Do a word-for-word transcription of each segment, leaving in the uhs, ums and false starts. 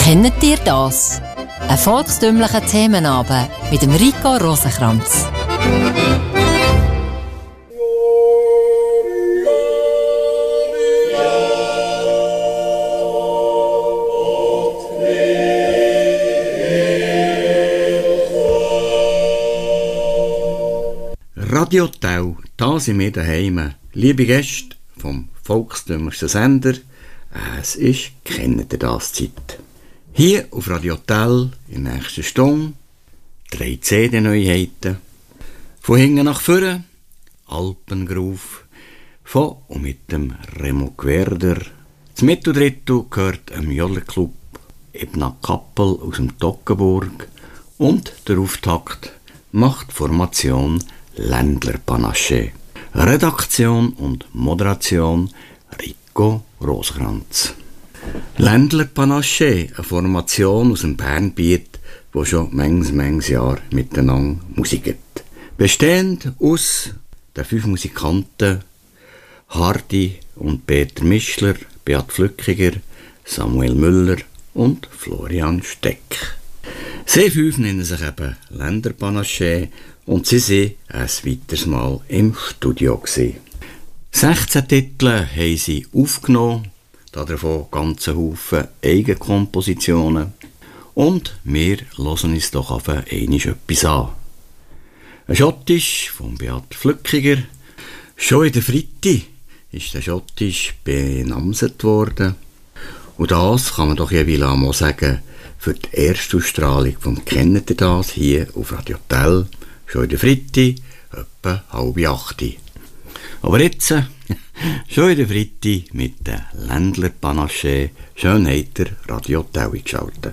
Kennt ihr das? Ein volkstümlicher Themenabend mit dem Rico Rosenkranz. Radio Tau, da sind wir daheim. Liebe Gäste vom volkstümlichsten Sender, es ist «Kennt ihr das» Zeit. Hier auf Radio Tau in der nächsten Stunde drei C D-Neuheiten. Von hinten nach vorne, Alpengroove, von und mit dem Remo Gwerder. Das Mitteldrittel gehört einem Jollerclub Ebna Kappel aus dem Toggenburg und der Auftakt macht Formation Ländler Panaché. Redaktion und Moderation Rico Rosenkranz. Ländler Panaché, eine Formation aus dem Bernbiet, die schon manches, manches Jahr miteinander musiziert. Bestehend aus den fünf Musikanten Hardy und Peter Mischler, Beat Flückiger, Samuel Müller und Florian Steck. Sie fünf nennen sich eben Ländler Panaché und sie waren ein weiteres Mal im Studio gewesen. sechzehn Titel haben sie aufgenommen, davon ganze Haufen Eigenkompositionen. Und wir hören uns doch auf einmal etwas an. Ein Schottisch von Beat Flückiger. Schon in der Freitag ist der Schottisch benamset worden. Und das kann man doch jeweils einmal sagen, für die Erstausstrahlung von «Kennt ihr das» hier auf Radio Tell. Schon in der Freitag, etwa halb acht. Aber jetzt, schon in der Freitag mit den Ländler Panaché, schön habt ihr Radio Tell geschaltet.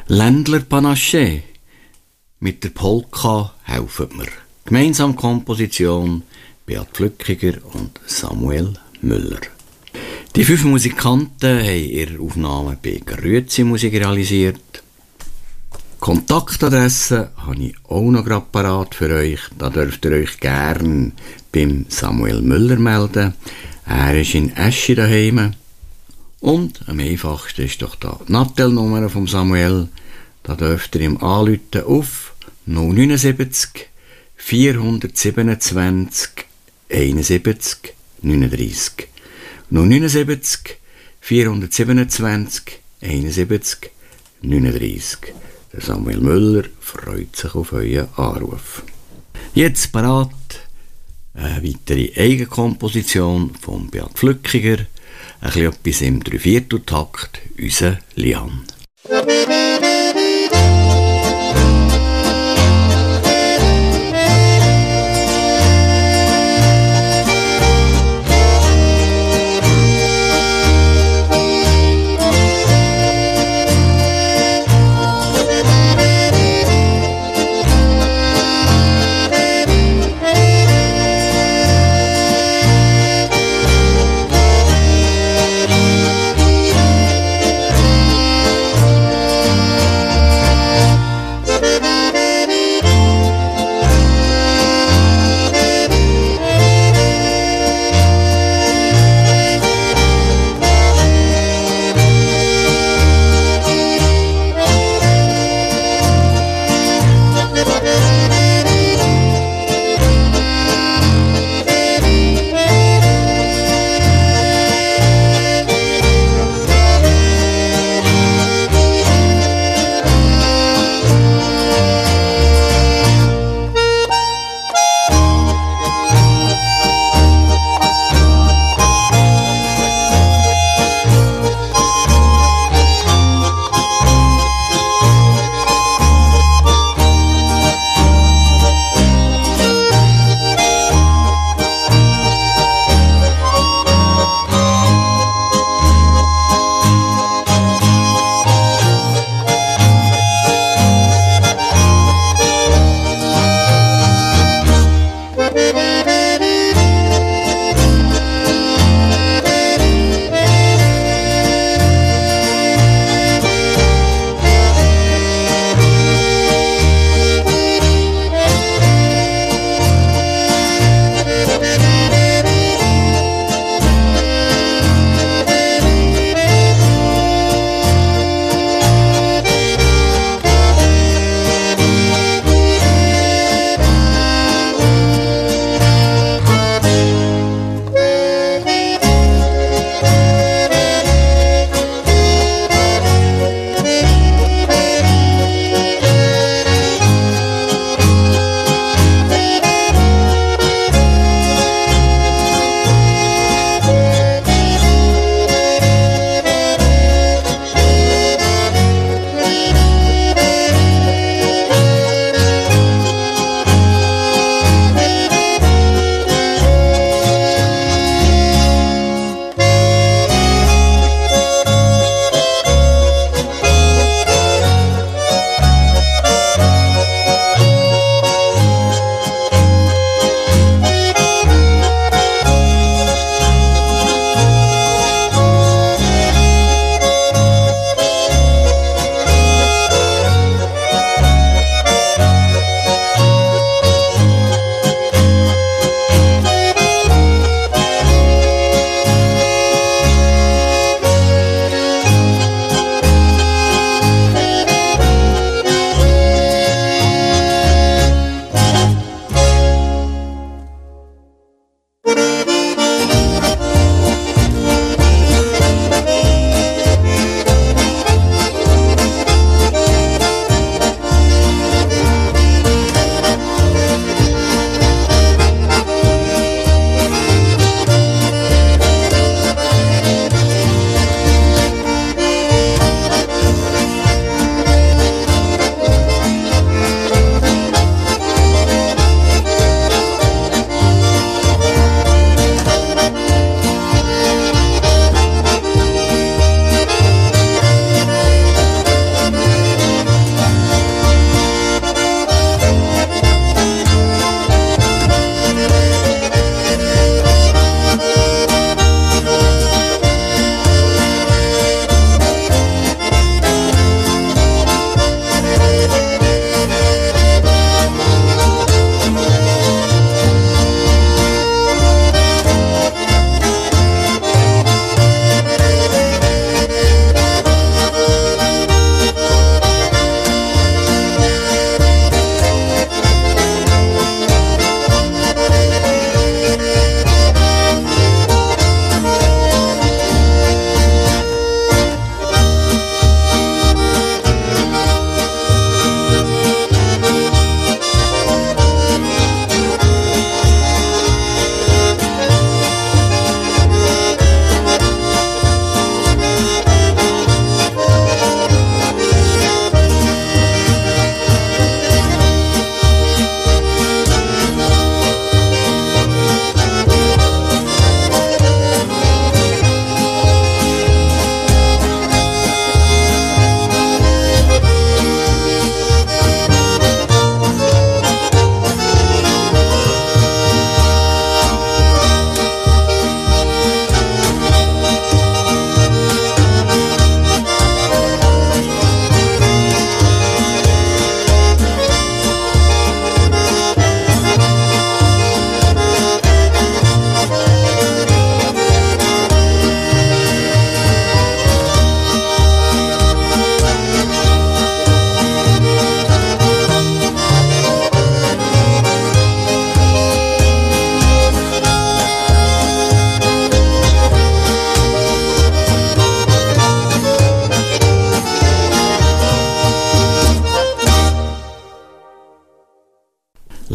Ländler Panaché mit der Polka helfen mir. Gemeinsam Komposition Beat Flückiger und Samuel Müller. Die fünf Musikanten haben ihre Aufnahmen bei Grüezi Musik realisiert. Kontaktadresse habe ich auch noch gerade parat für euch. Da dürft ihr euch gerne beim Samuel Müller melden. Er ist in Eschi daheim. Und am einfachsten ist doch da die Nattel-Nummer vom Samuel. Da dürft ihr ihm anrufen auf null neun sieben vier siebenundzwanzig einundsiebzig neununddreißig. null neun sieben vier siebenundzwanzig einundsiebzig neununddreißig. Der Samuel Müller freut sich auf euren Anruf. Jetzt parat eine weitere Eigenkomposition von Beat Flückiger. Ein bisschen etwas im Dreivierteltakt, unser Lian.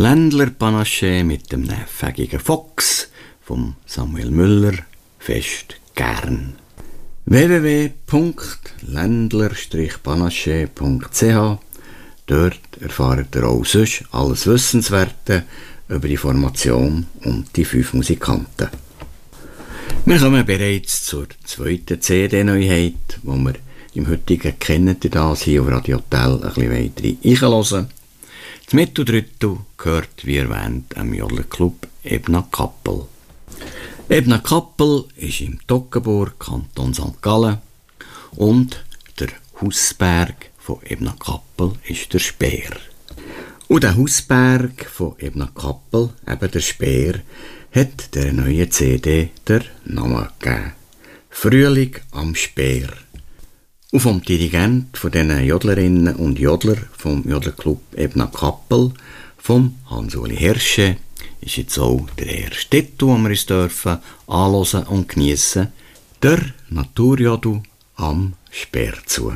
Ländler Panaché mit dem fägigen Fox von Samuel Müller fest gern. w w w punkt ländler panaché punkt c h. Dort erfahrt ihr auch sonst alles Wissenswerte über die Formation und die fünf Musikanten. Wir kommen bereits zur zweiten C D-Neuheit, wo wir im heutigen «Kennt ihr das?» hier auf Radio Tell ein bisschen weiter reinhören. Das Mitteldrittel gehört, wie erwähnt, am Jodlerclub Ebna-Kappel. Ebna-Kappel ist im Toggenburg, Kanton Sankt Gallen, und der Hausberg von Ebna-Kappel ist der Speer. Und der Hausberg von Ebna-Kappel, eben der Speer, hat der neue C D der Namen gegeben. Frühling am Speer. Und vom Dirigent von diesen Jodlerinnen und Jodler vom Jodlerclub Ebna-Kappel, vom Hans-Uli Hirsche, ist jetzt auch der erste Titel, den wir uns dürfen anhören und geniessen, der Naturjodel am Speer zu.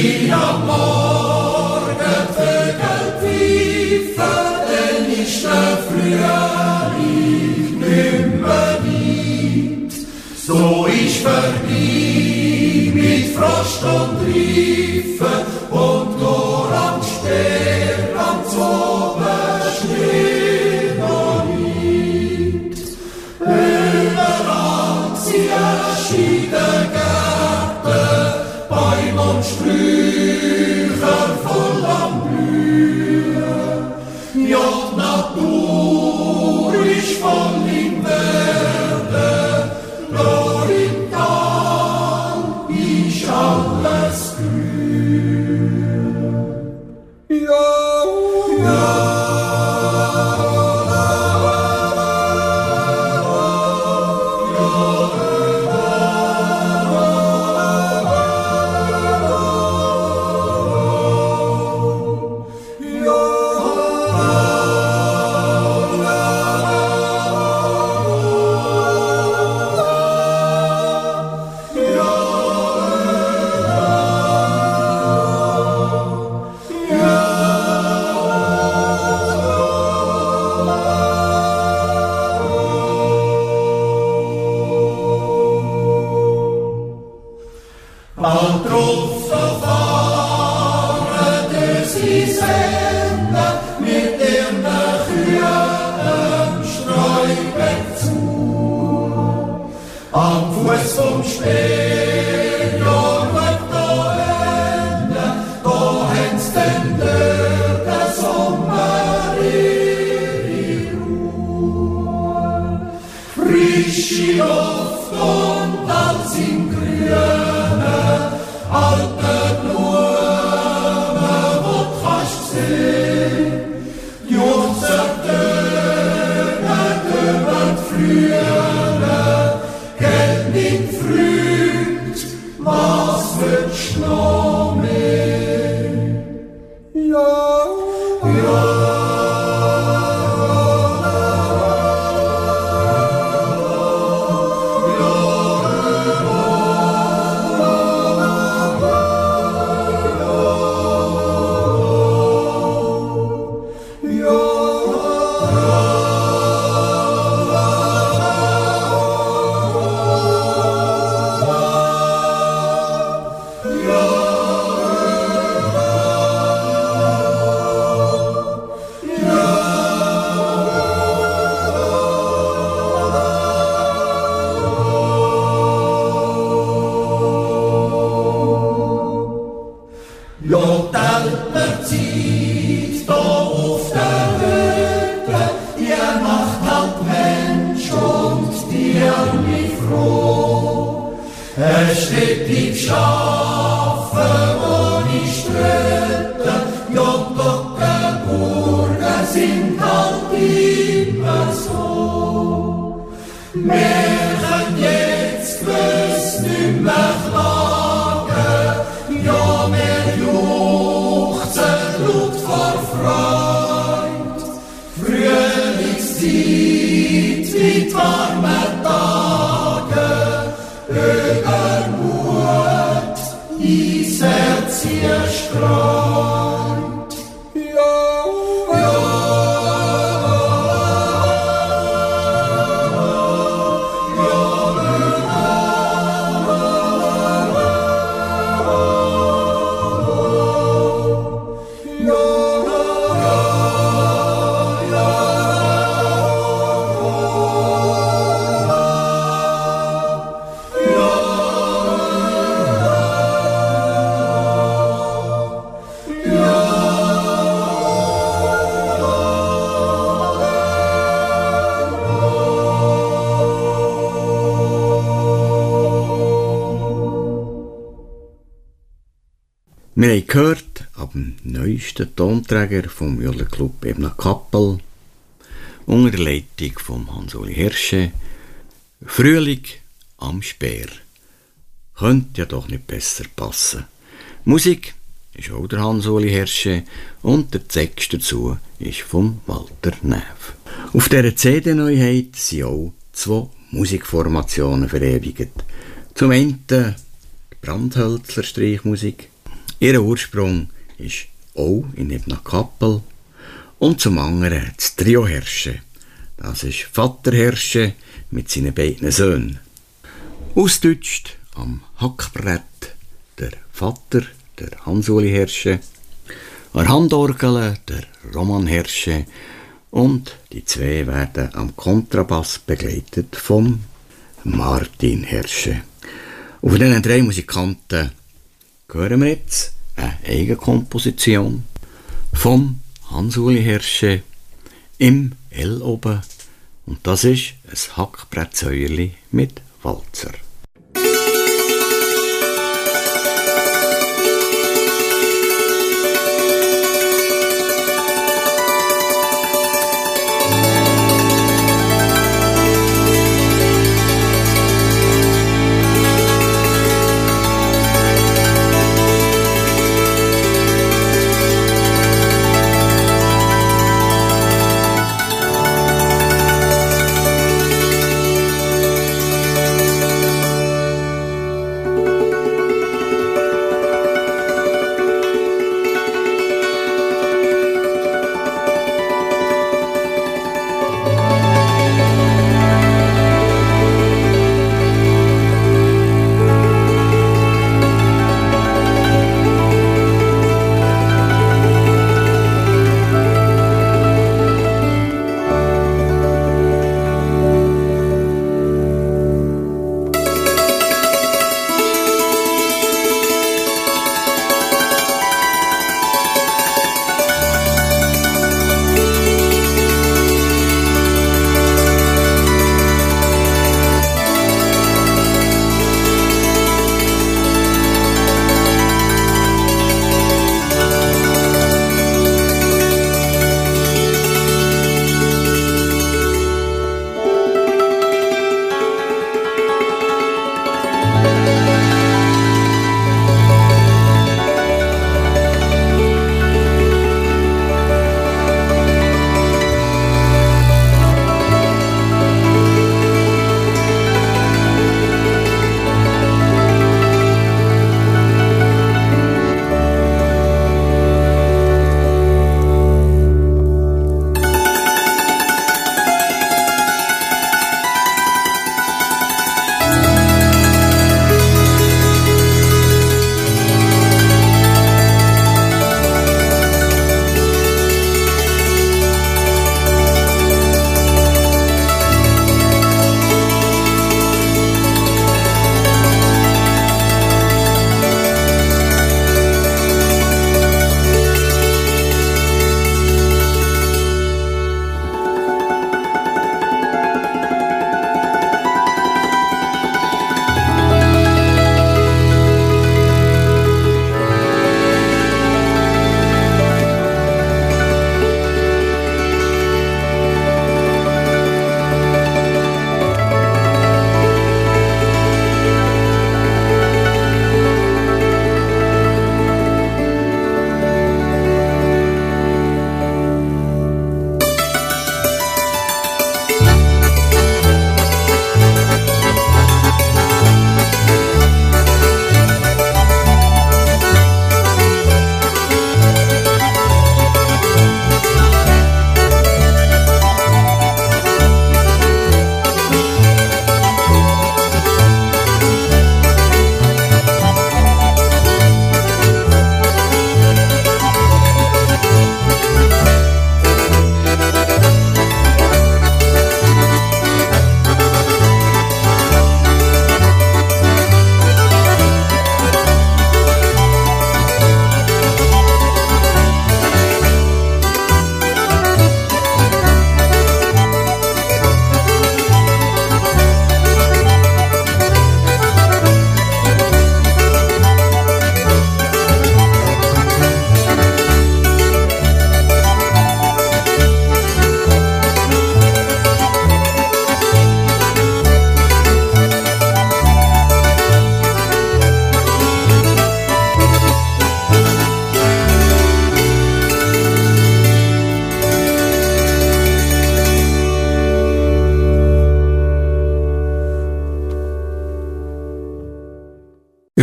wie am Morgen Vögel pfeifen, denn ist der Frühling nimmer weit. So ist vorbei mit Frost und Reifen und nur am Speer am Zoben Schnee noch liegt. Überall sie erschienen Gärten, Bäume und Sträucher voll am Blühen. Ja, die Natur ist voll im Werden, nur im Tal ist alles grün. Ja, ja. Wir haben gehört, ab dem neuesten Tonträger vom Jodelclub Ebner Kappel, unter der Leitung von Hans-Uli Hirsche, Frühling am Speer. Könnte ja doch nicht besser passen. Musik ist auch der Hans-Uli Hirsche und der Text dazu ist von Walter Neff. Auf dieser C D-Neuheit sind auch zwei Musikformationen verewigt. Zum einen die Brandhölzler Streichmusik, Ihr Ursprung ist auch in Ebnakappel und zum anderen das Trio Hersche. Das ist Vater Hersche mit seinen beiden Söhnen. Ausdeutscht am Hackbrett der Vater, der Hans-Uli Hersche, an Handorgel der Roman Hersche und die zwei werden am Kontrabass begleitet vom Martin Hersche. Und von diesen drei Musikanten hören wir jetzt eine Eigenkomposition vom Hans-Uli Hersche im L oben. Und das ist ein Hackbrettsäuerli mit Walzer.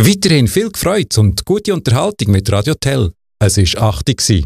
Weiterhin viel Freude und gute Unterhaltung mit Radio Tell. Es war acht Uhr.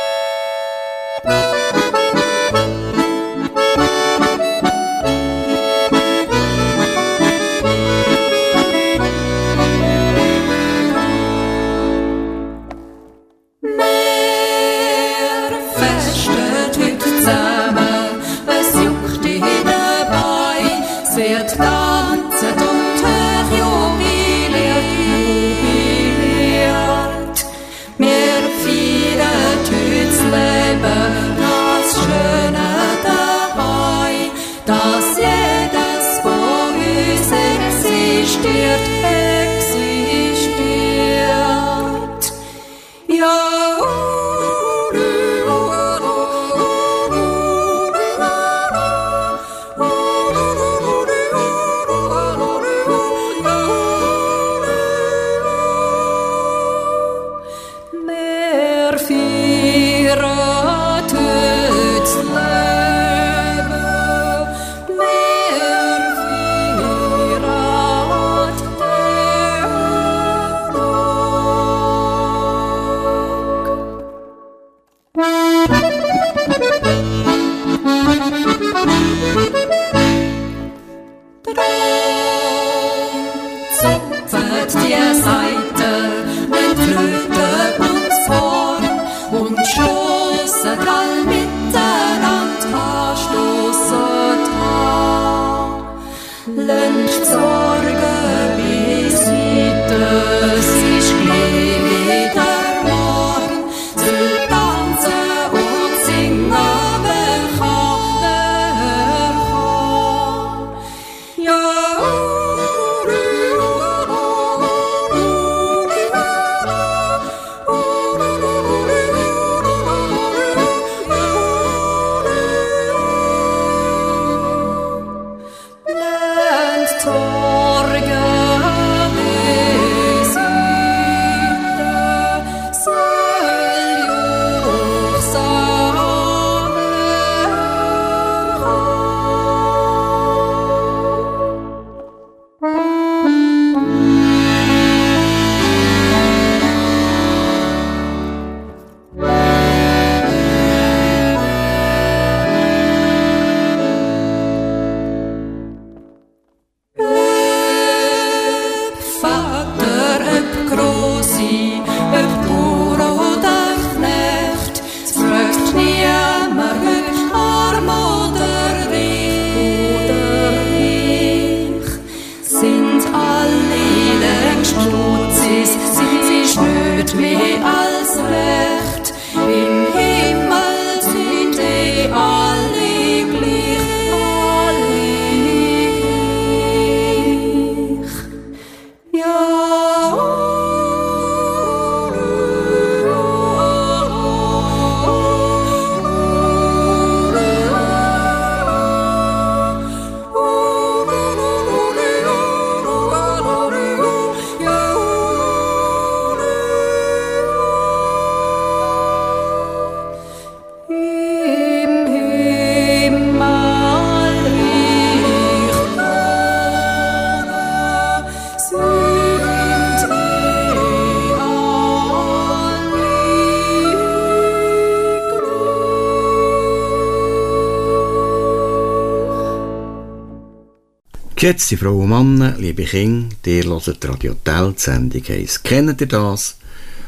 Geschätzte Frauen und Männer, liebe Kinder, ihr hört Radio Tell, die Sendung heisst «Kennt ihr das?»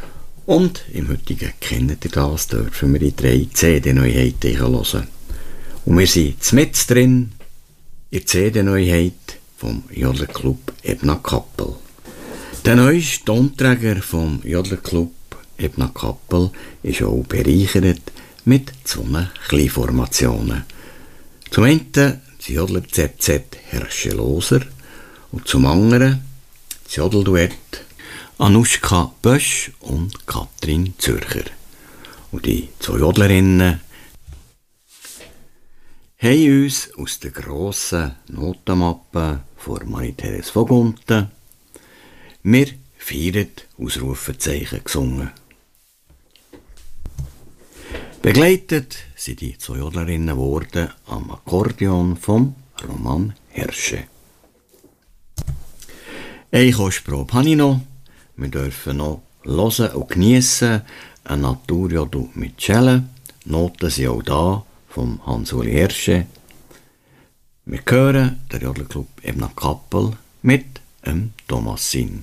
Und im heutigen «Kennt ihr das?» dürfen wir die drei C D-Neuheiten hören. Und wir sind mitten drin in der C D-Neuheit vom Jodlerclub Ebna-Kappel. Der neueste Tonträger vom Jodlerclub Ebna-Kappel ist auch bereichert mit zwei Kleinformationen. Zum einen das Jodler Z Z Herscheloser und zum anderen das Jodelduett Anuschka Bösch und Katrin Zürcher. Und die zwei Jodlerinnen haben uns aus der grossen Notenmappe von Marie-Therese Vogunten «Wir feiern» Ausrufezeichen gesungen. Begleitet sind die zwei Jodlerinnen worden am Akkordeon von Roman Hersche. Eine Kostprobe habe ich noch. Wir dürfen noch hören und geniessen ein Naturjodel mit Cello. Noten sind auch da vom Hans-Uli Hirsche. Wir hören den Jodelclub Ebna Kappel mit dem Thomasin.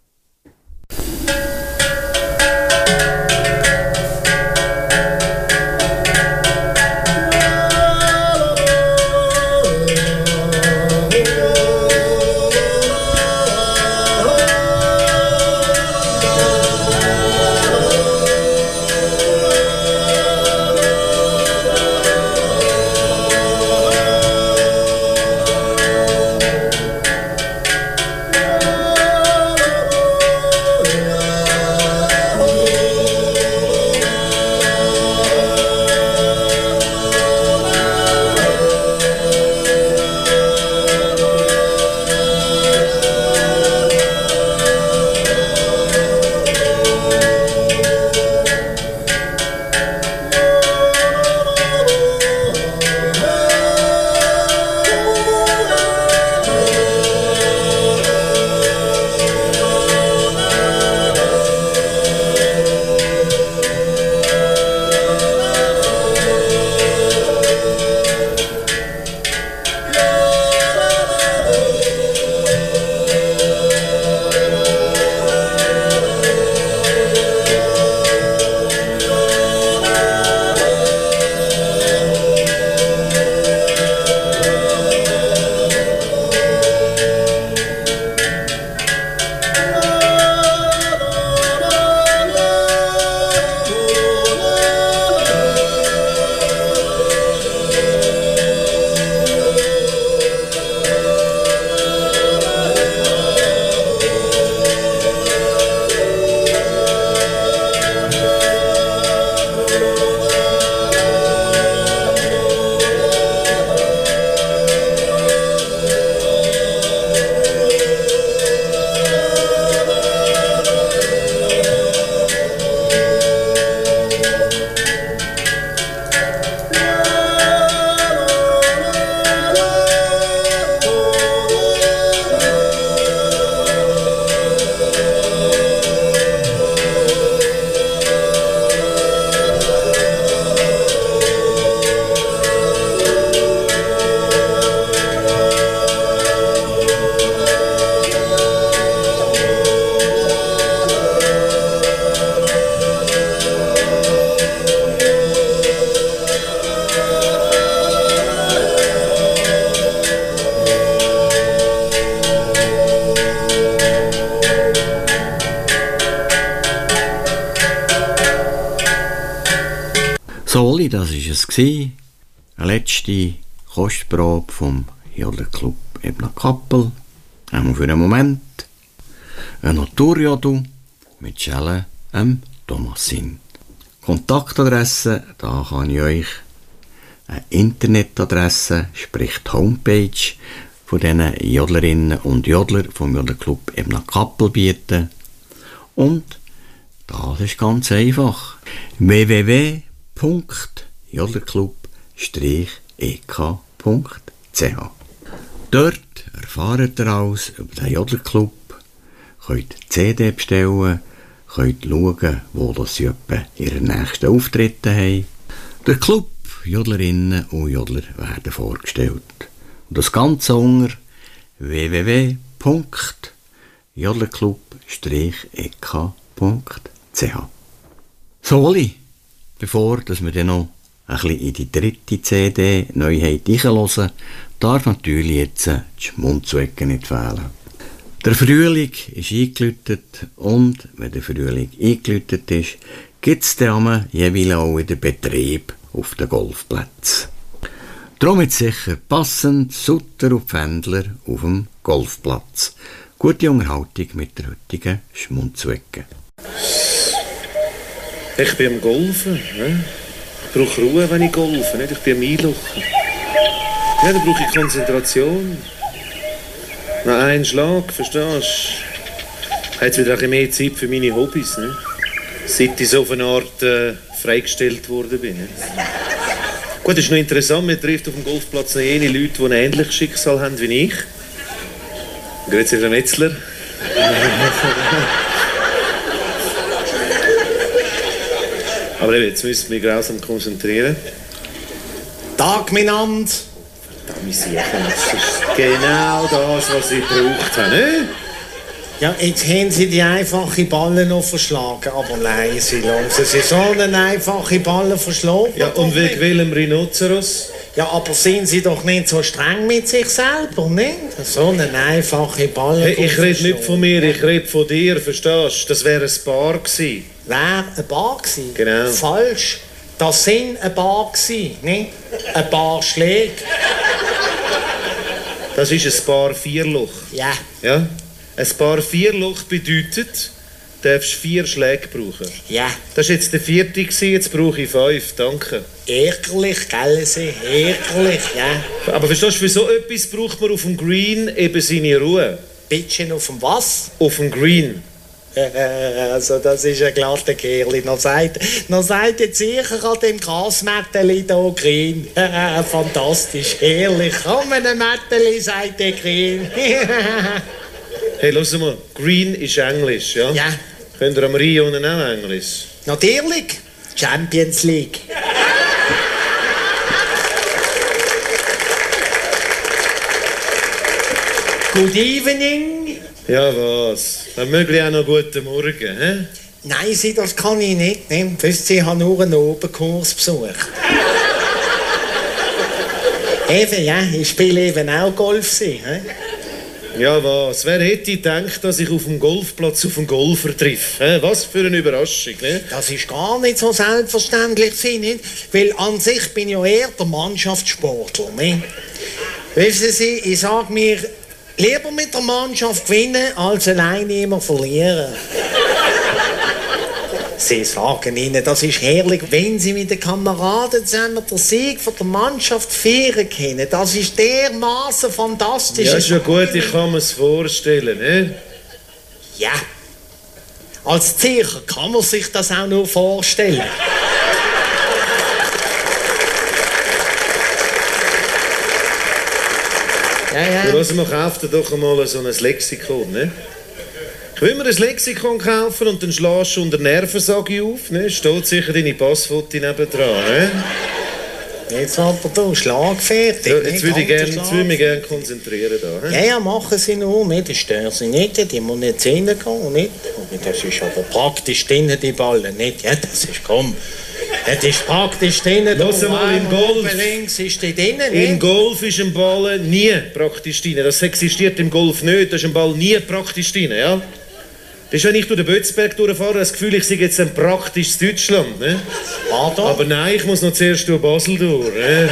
Soli, das war es. Eine letzte Kostprobe vom Jodelclub Ebna Kappel. Einmal für einen Moment. Ein Naturjodel mit Cello am Thomasin. Kontaktadresse, da kann ich euch eine Internetadresse, sprich die Homepage von diesen Jodlerinnen und Jodler vom Jodelclub Ebna Kappel bieten. Und das ist ganz einfach. w w w punkt jodelclub e k punkt c h. Dort erfahrt ihr alles über den Jodelclub, könnt C D bestellen, könnt schauen, wo das sie etwa ihre nächsten Auftritte haben. Der Club, Jodlerinnen und Jodler werden vorgestellt. Und das Ganze unter w w w punkt jodelclub e k punkt c h. Soli, bevor dass wir dann noch ein bisschen in die dritte C D-Neuheit reinhören, darf natürlich jetzt die Schmunzwecke nicht fehlen. Der Frühling ist eingeläutet und wenn der Frühling eingeläutet ist, gibt es dann jeweils auch wieder Betrieb auf den Golfplätzen. Darum ist sicher passend Sutter und Pfändler auf dem Golfplatz. Gute Unterhaltung mit der heutigen Schmunzwecke. Ich bin am Golfen. Ne? Ich brauche Ruhe, wenn ich golfe. Nicht? Ich bin am Einlochen. Ja, da brauche ich Konzentration. Nach einem Schlag, verstehst du? Ich habe jetzt wieder ein bisschen mehr Zeit für meine Hobbys. Ne? Seit ich so auf eine Art äh, freigestellt worden bin. Ne? Gut, das ist noch interessant. Man trifft auf dem Golfplatz noch jene Leute, die ein ähnliches Schicksal haben wie ich. Grüezi, Herr Metzler. Aber eben, jetzt müssen wir mich grausam konzentrieren. Tag miteinander. Verdammt, sicher, das ist genau das, was ich gebraucht habe, ne? Ja, jetzt haben Sie die einfache Balle noch verschlagen, aber nein, Sie lassen Sie so eine einfache Balle verschlagen. Ja, und wegen welchem Rhinoceros? Ja, aber sind Sie doch nicht so streng mit sich selber, nicht? So eine einfache Balle. Hey, ich rede nicht von mir, ich rede von dir, verstehst du? Das wäre ein Paar gewesen. Wäre ein Bar gewesen? Genau. Falsch. Das sind ein Bar gewesen, nicht? Ein Paar Schläge. Das ist ein Paar Vierloch. Ja. Ja? Ein Paar Vierloch bedeutet, du darfst vier Schläge brauchen. Ja. Das war jetzt der vierte, jetzt brauche ich fünf, danke. Ärgerlich, gell, Sie? Ärgerlich, ja. Aber verstehst du, für so etwas braucht man auf dem Green eben seine Ruhe. Bittchen auf dem was? Auf dem Green. Also das ist ein glatter Kerl. Noch seid, noch seid ihr sicher an dem Grasmätteli hier grün. Fantastisch, herrlich. Komm, ein Mätteli, sagt der grün. Hey, hör mal, Green ist Englisch, ja? Ja. Könnt ihr am Rhein unten auch Englisch? Natürlich. Champions League. Good evening. Ja, was? Dann möglich auch noch guten Morgen, hä? Nein, Sie, das kann ich nicht. Ne? Wisst Sie, ich habe nur einen Oberkurs besucht. Eben, ja, ich spiele eben auch Golf. Sie, he? Ja, was? Wer hätte gedacht, dass ich auf dem Golfplatz auf einen Golfer treffe? Hä? Was für eine Überraschung, ne? Das ist gar nicht so selbstverständlich, Sie, nicht? Weil an sich bin ich ja eher der Mannschaftssportler, ne? Wissen Sie, ich sage mir, lieber mit der Mannschaft gewinnen, als alleine immer verlieren. Sie sagen Ihnen, das ist herrlich, wenn Sie mit den Kameraden zusammen den Sieg von der Mannschaft feiern können. Das ist dermaßen fantastisch. Ja, ist ja gut, ich kann mir es vorstellen, ne? Ja. Als Zürcher kann man sich das auch nur vorstellen. Ja, ja. Ja, also, man kauft dir doch einmal so ein Lexikon, ne? Ich will mir ein Lexikon kaufen und dann schlägst du unter Nervensage auf, ne? Steht sicher deine Passfoto nebendran, ne? Jetzt aber du, schlagfertig. Ja, jetzt würde ich, gern, jetzt würde ich mich gerne konzentrieren da, he? Ja, ja, machen Sie nur, nicht, das stören Sie nicht, die muss nicht reingehen, nicht? Das ist aber praktisch drinnen, die Ballen, nicht? Ja, das ist, komm, das ist praktisch drinnen. Lass mal, im Golf, links ist die drinnen, im nicht? Golf ist ein Ball nie praktisch drin. Das existiert im Golf nicht, da ist ein Ball nie praktisch drin, ja? Das ist, wenn ich durch den Bötzberg durchfahre, das Gefühl, ich sei jetzt ein praktisches Deutschland. Ne? Pardon? Aber nein, ich muss noch zuerst durch Basel durch. Ne?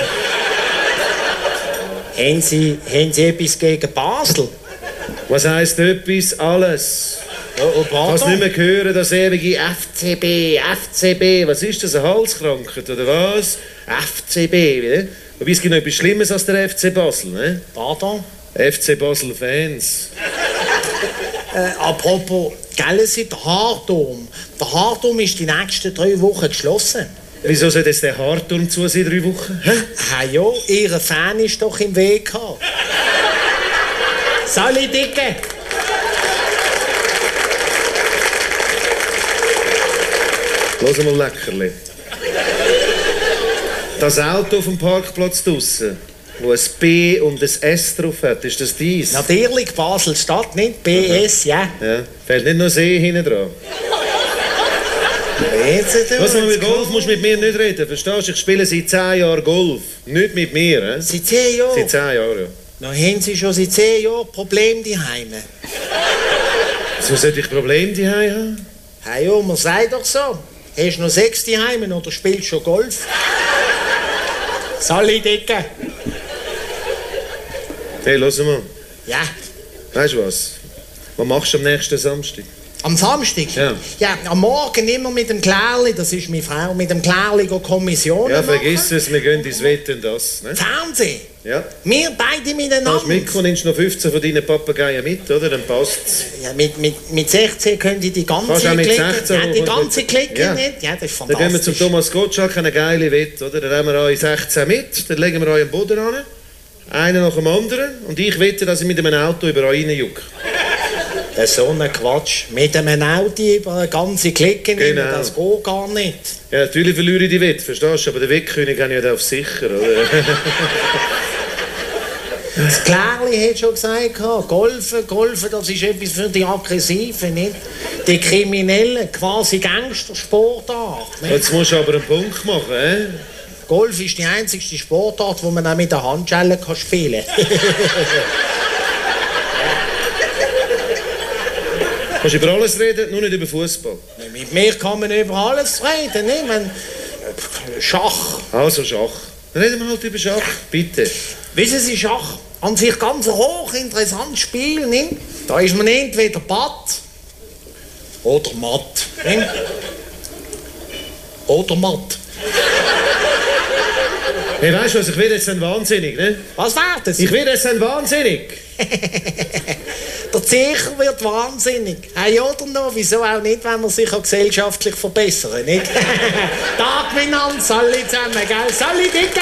Haben Sie, haben Sie etwas gegen Basel? Was heisst etwas? Alles. Oh, Ich kann es nicht mehr hören, das ewige F C B, F C B. Was ist das, eine Halskrankheit oder was? F C B. Ne? Wobei es gibt noch etwas Schlimmes als der F C Basel. Ne? Pardon? F C Basel-Fans. Äh, apropos, gell, Sie, der Hardturm. Der Hardturm ist die nächsten drei Wochen geschlossen. Wieso soll jetzt der Hardturm zu sein, drei Wochen? Hä? Hey, ja, Ihr Fan ist doch im Weg gehabt. Sali Dicke! Lass mal Leckerli. Das Auto auf dem Parkplatz draussen, wo ein B und ein S drauf hat, ist das dies? Natürlich, Basel-Stadt, nicht? B S, ja. Ja, fehlt nicht noch See hinten dran. Was man mit Golf musst du mit mir nicht reden, verstehst du? Ich spiele seit zehn Jahren Golf. Nicht mit mir, he? Seit zehn Jahren? Seit zehn Jahren, ja. Dann haben Sie schon seit zehn Jahren Probleme daheim. Wieso sollte ich Probleme daheim haben? Hey, ja, man sagt doch so. Hast du noch sechs daheim oder spielst du schon Golf? Sali Dicke! Hey, lass mal. Ja. Weißt du was? Was machst du am nächsten Samstag? Am Samstag? Ja. Ja, am Morgen immer mit dem Klärli, das ist meine Frau, mit dem Klärli Kommission. Ja, vergiss es, wir gehen ins Wetten das. Ne? Fernsehen? Ja. Wir beide miteinander. Kannst du mitkommen, nimmst noch fünfzehn von deinen Papageien mit, oder? Dann passt's. Ja, mit, mit, mit sechzehn können die die ganze Kannst auch mit klicken. sechzehn, Ja, die wo- ganze klicken Ja. nicht. Ja, das ist Dann fantastisch. gehen wir zum Thomas Gottschalk, eine geile Wette, oder? Dann nehmen wir euch sechzehn mit, dann legen wir euch am Boden an, einen nach dem anderen, und ich wette, dass ich mit einem Auto über euch reinjucke. Das ist so ein Quatsch. Mit einem Audi über eine ganze Clique nehmen, Genau. das geht gar nicht. Ja, natürlich verliere ich die Wette, verstehst du? Aber den Wettkönig habe ich ja auf sicher, oder? Das Klärli hat schon gesagt, Golfen, Golfen, das ist etwas für die Aggressiven, nicht? Die Kriminellen, quasi Gangstersportart. Nicht? Jetzt musst du aber einen Punkt machen, hä? Golf ist die einzigste Sportart, wo man auch mit der Handschelle kann spielen kann. Kannst du über alles reden, nur nicht über Fußball. Mit mir kann man über alles reden, nicht? Man, Schach. Also Schach. Dann reden wir halt über Schach, bitte. Wissen Sie, Schach an sich ganz ein hochinteressantes Spiel, nicht? Da ist man entweder Patt oder matt. Nicht? Oder matt. Hey, weißt du was, ich werde jetzt ein Wahnsinnig, ne? Was wäre das? Ich werde jetzt ein Wahnsinnig. Der Zürcher wird wahnsinnig. Hey, oder noch? Wieso auch nicht, wenn man sich auch gesellschaftlich verbessern, nicht? Tag miteinander, Salli zusammen, gell? Salli, dicke!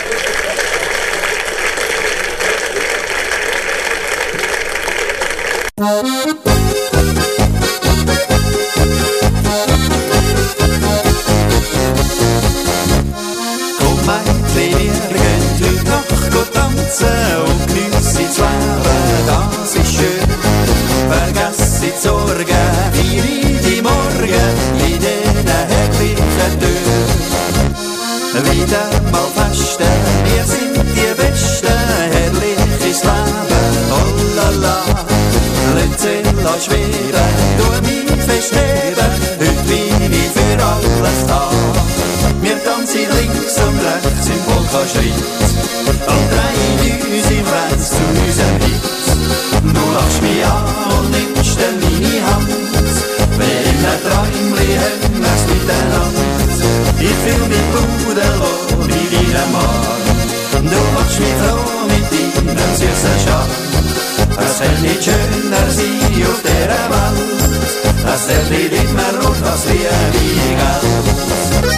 Komm, Mädchen, wir gehen heute Nacht tanzen und geniessen das Leben, das ist schön. Vergesst die Sorgen, feiern die Morgen in diesen herrlichen Tönen. Wieder mal festen, wir sind die Besten, herrlich ist Leben, oh la la. Lass lass schweben, tu mich festheben, heute bin ich für alles da. Wir tanzen links und rechts im Polka-Schritt und drehen uns im Kreis zu unserem Hit. Du lachst mich an und nimmst dann meine Hand, wie in einem Träumchen haben wir's miteinander. Ich fühl mich pudelwohl in deinem Arm, du machst mich froh mit deinem süßen Charme. Es kann nicht schöner sein auf dieser Welt, es zählt nicht mehr rund als Liebe Geld.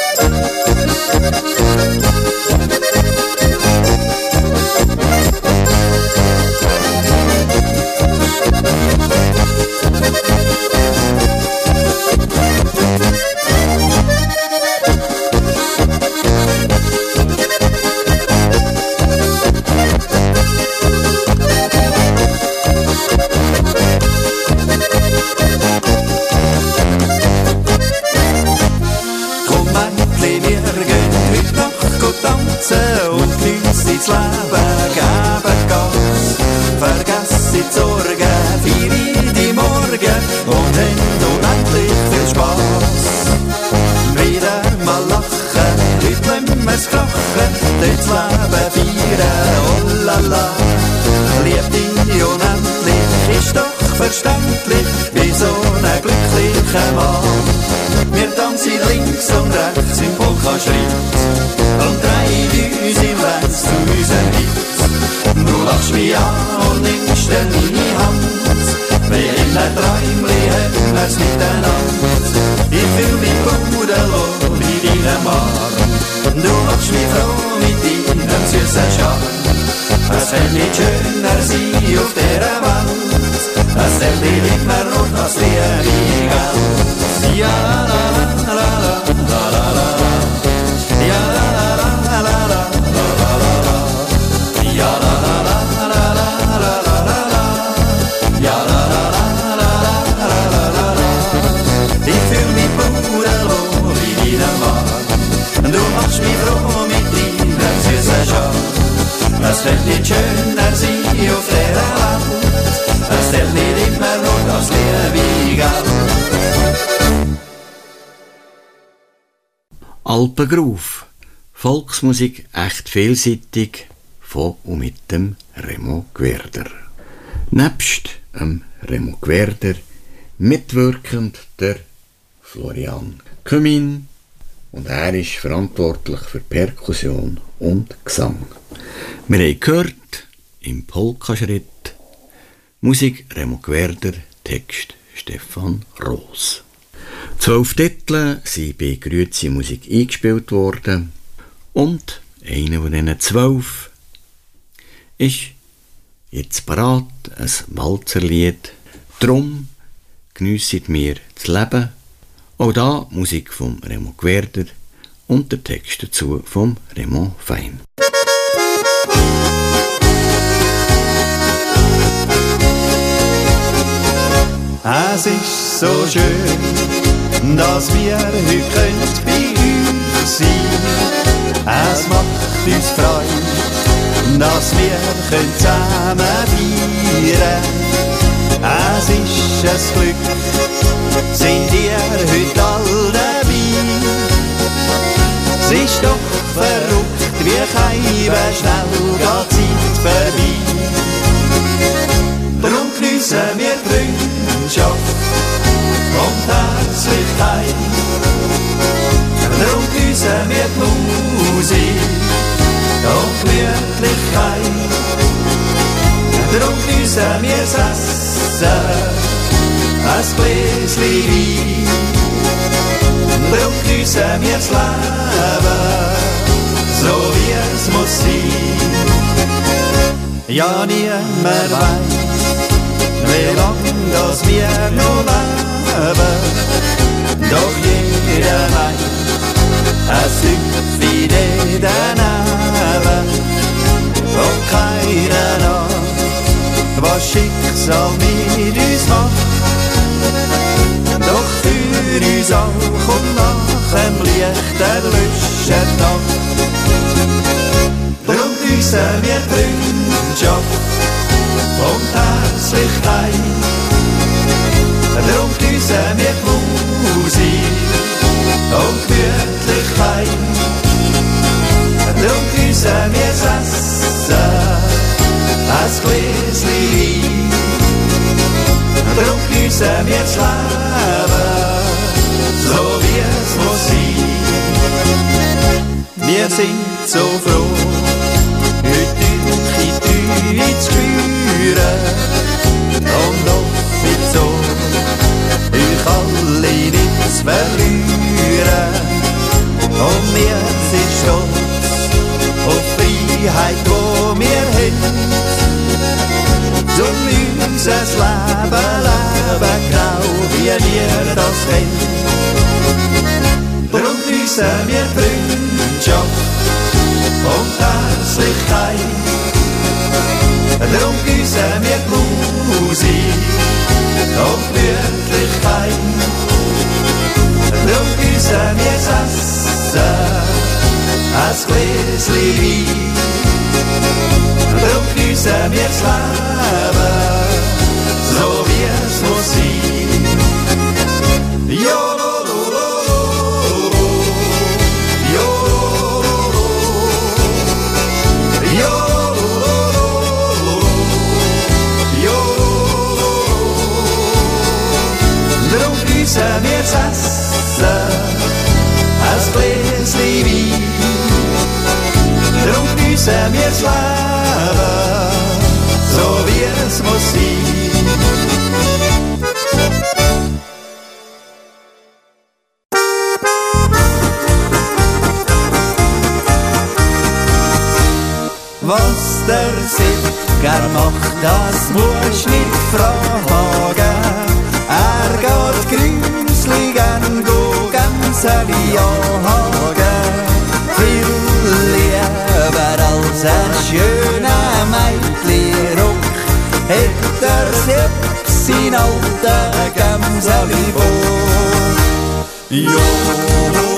Alpengroove. Volksmusik echt vielseitig von und mit dem Remo Gwerder. Nebst dem Remo Gwerder mitwirkend der Florian Kümin und er ist verantwortlich für Perkussion und Gesang. Wir haben gehört im Polkaschritt Musik Remo Gwerder, Text Stefan Roos. Zwölf Titel sind bei Grüezi Musik eingespielt worden und einer von diesen zwölf ist jetzt parat, ein Walzerlied Drum geniessen wir das Leben. Auch da Musik von Remo Gwerder und der Text dazu von Raymond Fein. Es ist so schön, dass wir heute könnt bei euch sein. Es macht uns Freude, dass wir können zusammen feiern. Es ist ein Glück, sind ihr heute alle dabei. Es ist doch verrückt, wie kein schnell geht Zeit vorbei. Drum geniessen wir Freundschaft und Herzlichkeit. Drum geniessen wir die Musik und Gemütlichkeit. Drum geniessen wir das Essen, ein Gläschen Wein. Drum geniessen wir das Leben, so wie es muss sein. Ja, niemand weiss, wie lang das wir noch leben, doch jeder weiß, es liegt wie daneben. Und keiner ahnt, was Schicksal mit uns macht. Doch für uns auch kommt nach dem Licht erlöscht Nacht. Drum geniessen wir Freundschaft und Herzlichkeit. Drum geniessen wir die Musik und Gemütlichkeit. Drum geniessen wir das Essen, ein Gläschen Wein. Drum geniessen wir das Leben, so wie es muss sein. Wir sind so froh, heute in die Tür zu spüren und offizo euch alle nicht zu verlieren. Und wir sind stolz auf die Freiheit, die wir haben, um unser Leben leben, genau wie ihr das kennt. Drum geniessen wir Freundschaft und Herzlichkeit. Drum geniessen wir die Musik und Gemütlichkeit. Drum geniessen wir das Essen, ein Gläschen Wein. Drum geniessen wir das Leben, so wie es muss sein. Ja, geniessen wir das Essen, ein Gläschen Wein. Drum geniessen wir das Leben, so wie es muss sein. Was der Sittger macht, das musst nicht fragen. Er geht grünslig an, go Gänseli anhagen. Viel lieber als ein schöner Meitli-Rock hätt er selbst sein alter Gänseli-Bock. Jo.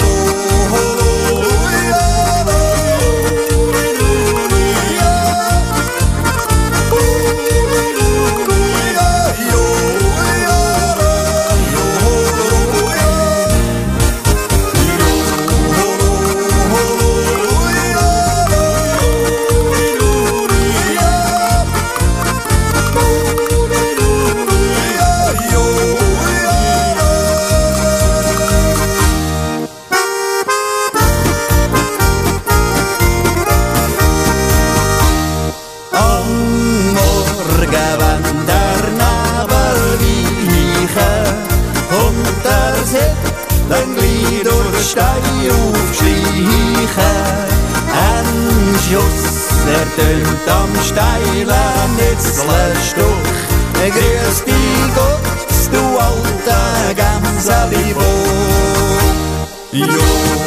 Stein aufschleichen, ein Schuss ertönt am steilen Netzlerstuch, grüß dich Gott, du alter Gämseli-Bo. Jo.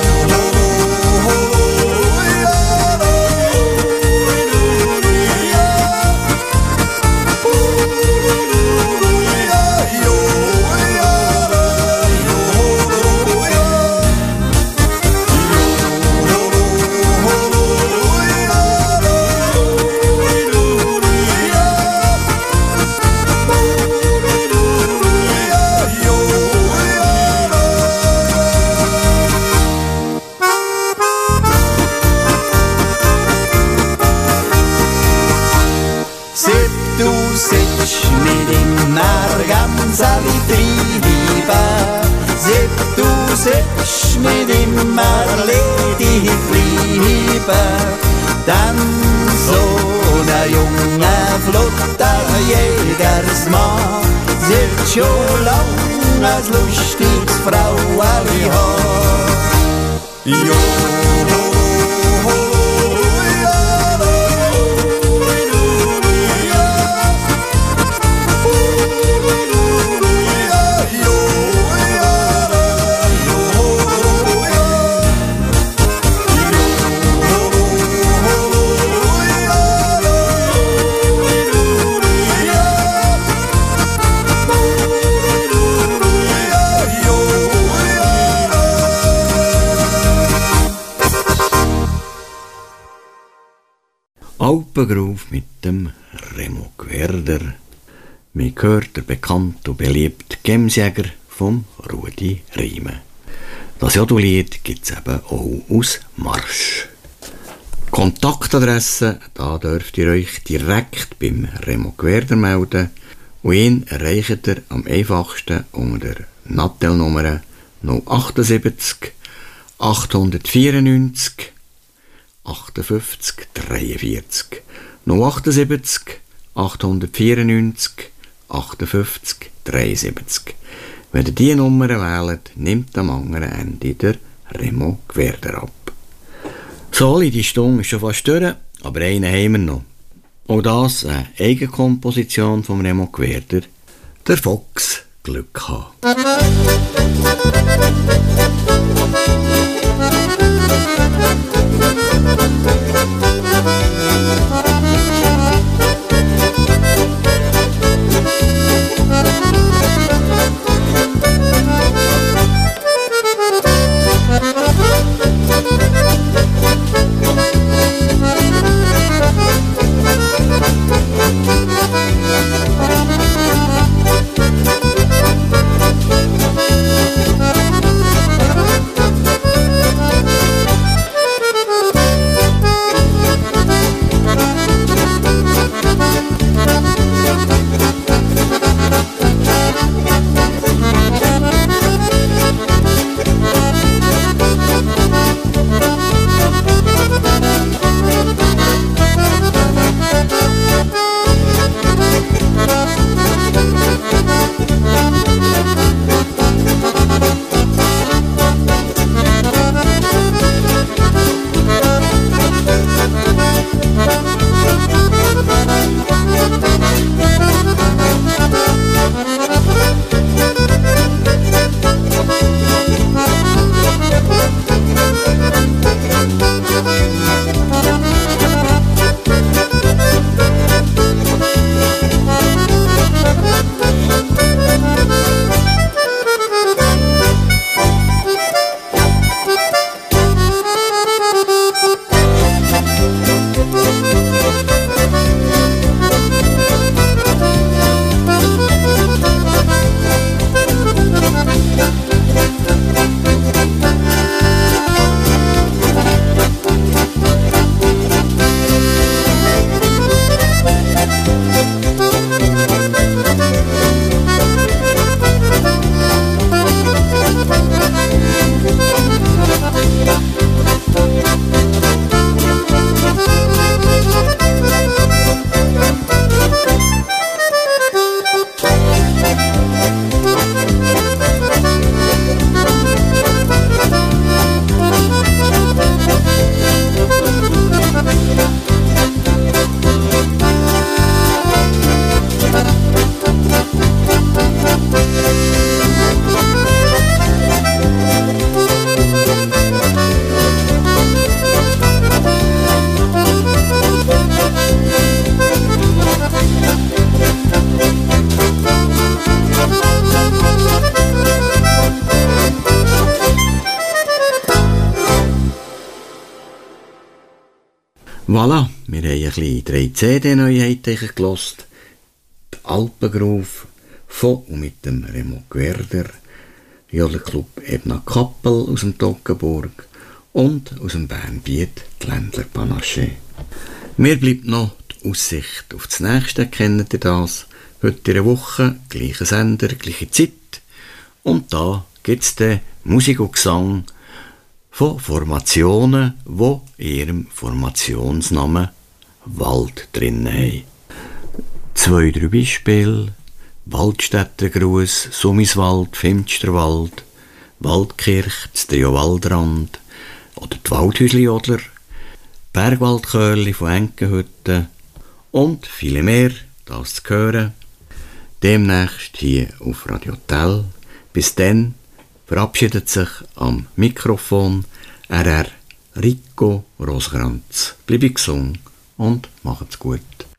Gämseli treiben, seit du sitzt mit immer ledig bleiben, dann so ne junge flotter Jägersmann wird schon lang ein lustiges Fraueli haben. Jo. Alpengruf mit dem Remo Gwerder. Wir hört der bekannte und beliebte Gemsjäger vom Rudi Riemen. Das Jodellied gibt es eben auch aus Marsch. Kontaktadresse, da dürft ihr euch direkt beim Remo Gwerder melden und ihn erreicht ihr am einfachsten unter der Nattelnummer null sieben acht acht vierundneunzig achtundfünfzig dreiundvierzig. null sieben acht acht vierundneunzig achtundfünfzig dreiundsiebzig. Wenn ihr diese Nummer wählt, nimmt am anderen Ende der Remo Gwerder ab. So, die Stunde ist schon fast durch, aber einen haben wir noch. Auch das eine Eigenkomposition von Remo Gwerder, der Fox Glück haben. Thank you. Voilà, wir haben ein bisschen drei C D-Neuheiten gehört. Die Alpengroove von und mit dem Remo Guerder, Jodelclub Ebna Kappel aus dem Toggenburg und aus dem Bernbiet die Ländler Panaché. Mir bleibt noch die Aussicht auf das nächste, kennt ihr das? Heute in einer Woche, gleicher Sender, gleiche Zeit. Und da gibt es den Musik und Gesang von Formationen, die in ihrem Formationsnamen Wald drin haben. Zwei, drei Beispiele: Waldstätter Gruß, Summiswald, Finsterwald, Waldkirch, das Trio Waldrand oder die Waldhäusli-Jodler, Bergwaldchörli von Enkenhütten und viele mehr, das zu hören. Demnächst hier auf Radio Tell. Bis dann verabschiedet sich am Mikrofon R R Rico Rosekrantz. Bleibe gesund und macht's gut.